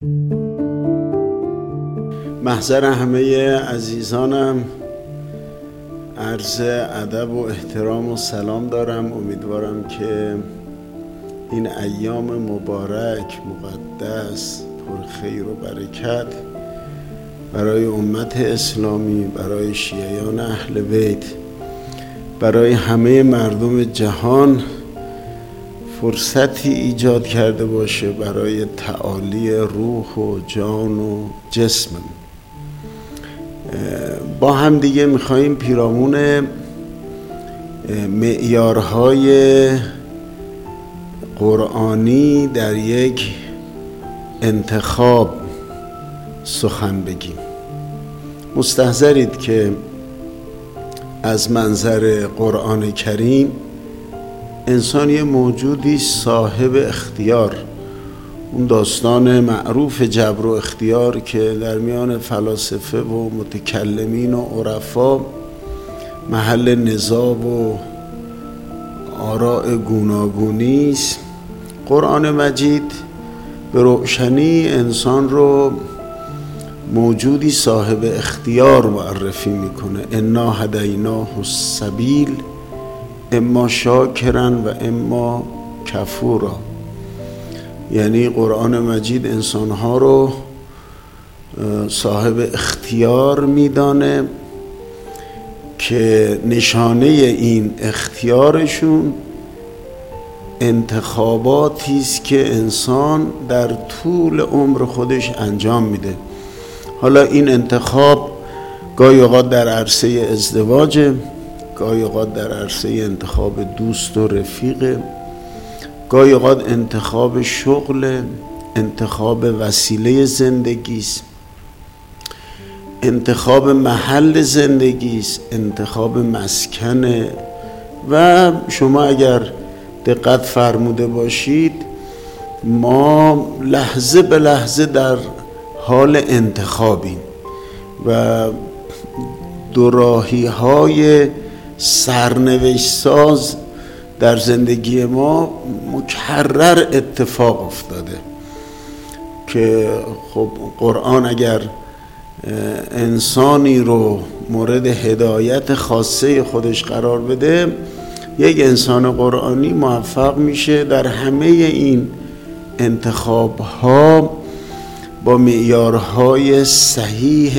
محضر همه عزیزانم عرض ادب و احترام و سلام دارم. امیدوارم که این ایام مبارک، مقدس، پرخیر و برکت برای امت اسلامی، برای شیعیان اهل بیت، برای همه مردم جهان فرصتی ایجاد کرده باشه برای تعالی روح و جان و جسممون. با هم دیگه میخواییم پیرامون معیارهای قرآنی در یک انتخاب سخن بگیم. مستحضرید که از منظر قرآن کریم انسان یه موجودی صاحب اختیار، اون داستان معروف جبر و اختیار که در میان فلاسفه و متکلمین و عرفا محل نزاع و آراء گوناگونی است، قرآن مجید به روشنی انسان رو موجودی صاحب اختیار معرفی میکنه. انا هدیناه السبیل اما شاکرا و اما کفورا. یعنی قرآن مجید انسانها رو صاحب اختیار میدانه که نشانه این اختیارشون انتخاباتی است که انسان در طول عمر خودش انجام میده. حالا این انتخاب گاهی اوقات در عرصه ازدواج، گاهی اوقات در عرصه انتخاب دوست و رفیق، گاهی اوقات انتخاب شغل، انتخاب وسیله زندگی است، انتخاب محل زندگی است، انتخاب مسکنه. و شما اگر دقت فرموده باشید ما لحظه به لحظه در حال انتخابیم و دوراهی های سرنوشت ساز در زندگی ما مکرر اتفاق افتاده که خب قرآن اگر انسانی رو مورد هدایت خاصه خودش قرار بده، یک انسان قرآنی موفق میشه در همه این انتخاب ها با معیارهای صحیح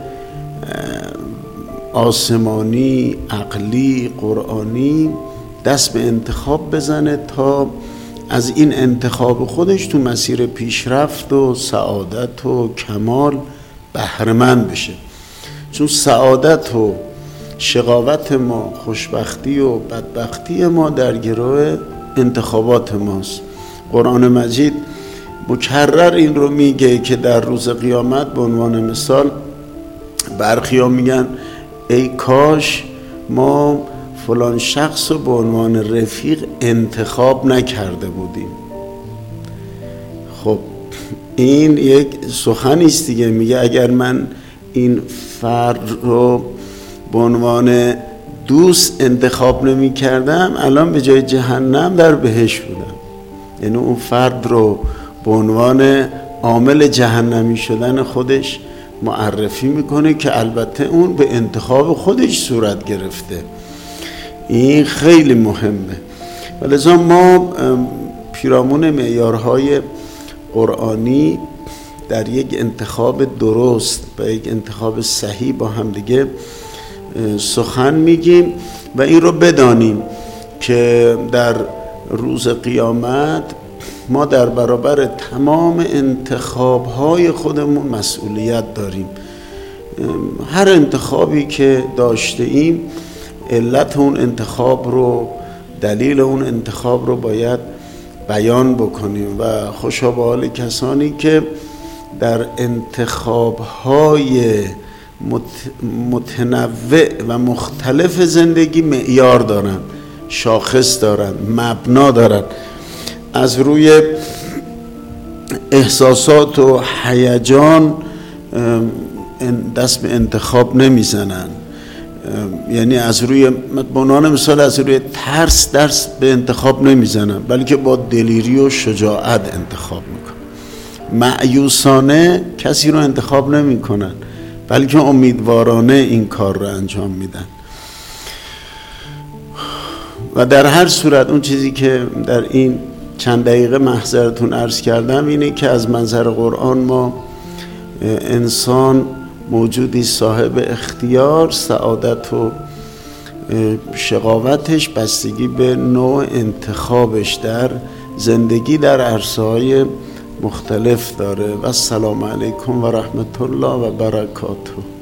آسمانی، عقلی، قرآنی دست به انتخاب بزنه تا از این انتخاب خودش تو مسیر پیشرفت و سعادت و کمال بهره‌مند بشه. چون سعادت و شقاوت ما، خوشبختی و بدبختی ما در گروه انتخابات ماست. قرآن مجید مکرر این رو میگه که در روز قیامت به عنوان مثال برخیا میگن ای کاش ما فلان شخص رو به عنوان رفیق انتخاب نکرده بودیم. خب این یک سخنی است دیگه، میگه اگر من این فرد رو به عنوان دوست انتخاب نمی کردم الان به جای جهنم در بهشت بودم. یعنی اون فرد رو به عنوان عامل جهنمی شدن خودش معرفی میکنه که البته اون به انتخاب خودش صورت گرفته. این خیلی مهمه. ولذا ما پیرامون معیارهای قرآنی در یک انتخاب درست و یک انتخاب صحیح با هم دیگه سخن میگیم و این رو بدانیم که در روز قیامت ما در برابر تمام انتخاب‌های خودمون مسئولیت داریم. هر انتخابی که داشته ایم علت اون انتخاب رو، دلیل اون انتخاب رو باید بیان بکنیم و خوشا به حال کسانی که در انتخاب‌های متنوع و مختلف زندگی معیار دارن، شاخص دارن، مبنا دارن. از روی احساسات و هیجان دست به انتخاب نمیزنن، یعنی از روی بنان مثال از روی ترس دست به انتخاب نمیزنن، بلکه با دلیری و شجاعت انتخاب میکنن. مأیوسانه کسی رو انتخاب نمی کنن، بلکه امیدوارانه این کار رو انجام میدن. و در هر صورت اون چیزی که در این چند دقیقه محضرتون عرض کردم اینه که از منظر قرآن ما انسان موجودی صاحب اختیار، سعادت و شقاوتش بستگی به نوع انتخابش در زندگی در عرصه‌های مختلف داره. و السلام علیکم و رحمت الله و برکاته.